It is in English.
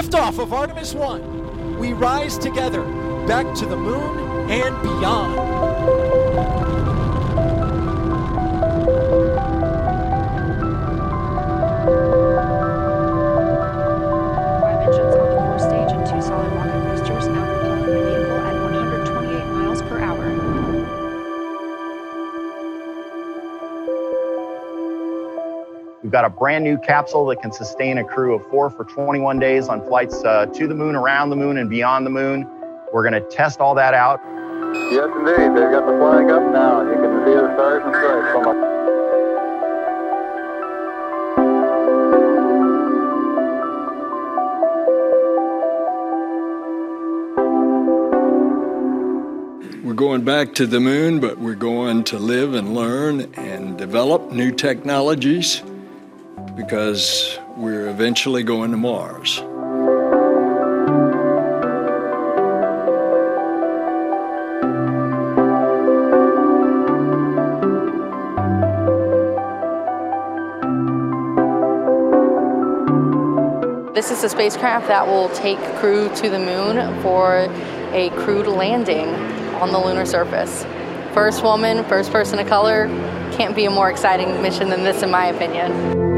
liftoff of Artemis 1. We rise together back to the moon and beyond. We've got a brand new capsule that can sustain a crew of 4 for 21 days on flights to the moon, around the moon, and beyond the moon. We're going to test all that out. Yes, indeed. They've got the flag up now. You can see the stars and stripes from up. We're going back to the moon, but we're going to live and learn and develop new technologies because we're eventually going to Mars. This is a spacecraft that will take crew to the moon for a crewed landing on the lunar surface. First woman, first person of color, can't be a more exciting mission than this in my opinion.